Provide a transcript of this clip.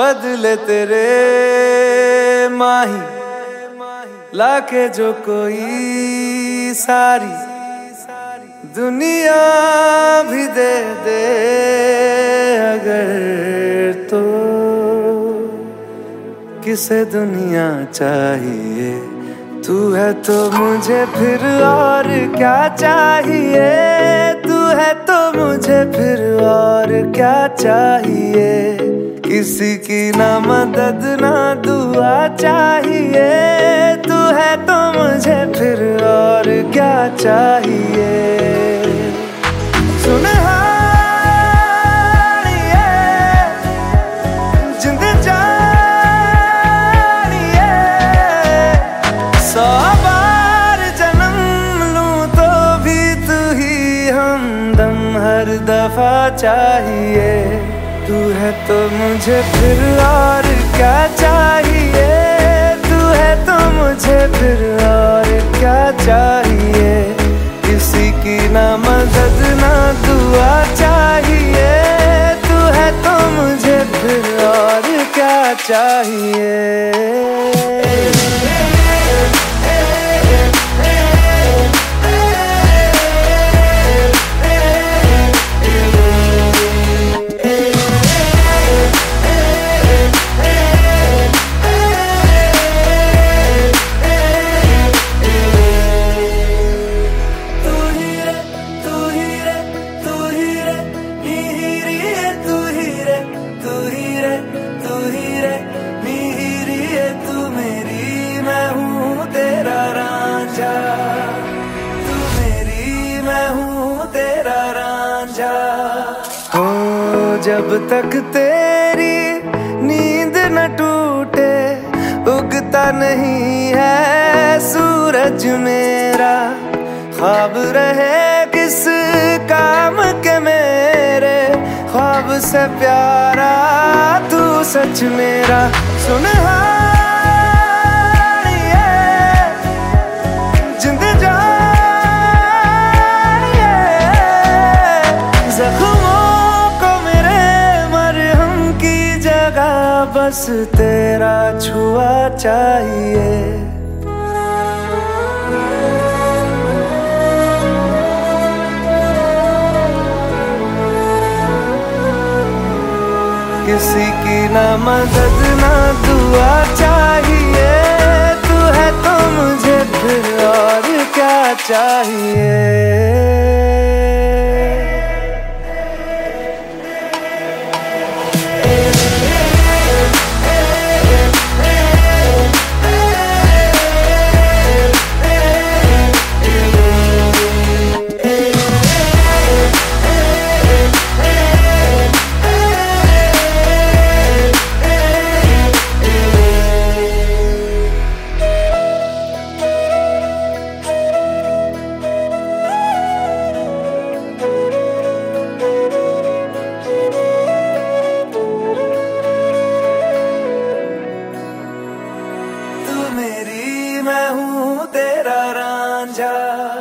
बदले तेरे माही लाके जो कोई सारी दुनिया भी दे दे अगर, तो किसे दुनिया चाहिए। तू है तो मुझे फिर और क्या चाहिए, तू है तो मुझे फिर और क्या चाहिए। किसी की ना मदद ना दुआ चाहिए, तू है तो मुझे फिर और क्या चाहिए। सुन हर दफा चाहिए, तू है तो मुझे फिर और क्या चाहिए, तू है तो मुझे फिर और क्या चाहिए। किसी की ना मदद ना दुआ चाहिए, तू है तो मुझे फिर और क्या चाहिए। हो जब तक तेरी नींद न टूटे, उगता नहीं है सूरज मेरा। ख्वाब रहे किस काम के मेरे, ख्वाब से प्यारा तू सच मेरा। सुन बस तेरा छुआ चाहिए। किसी की ना मदद ना दुआ चाहिए, तू है तो मुझे फिर और क्या चाहिए। मैं हूँ तेरा रांझा।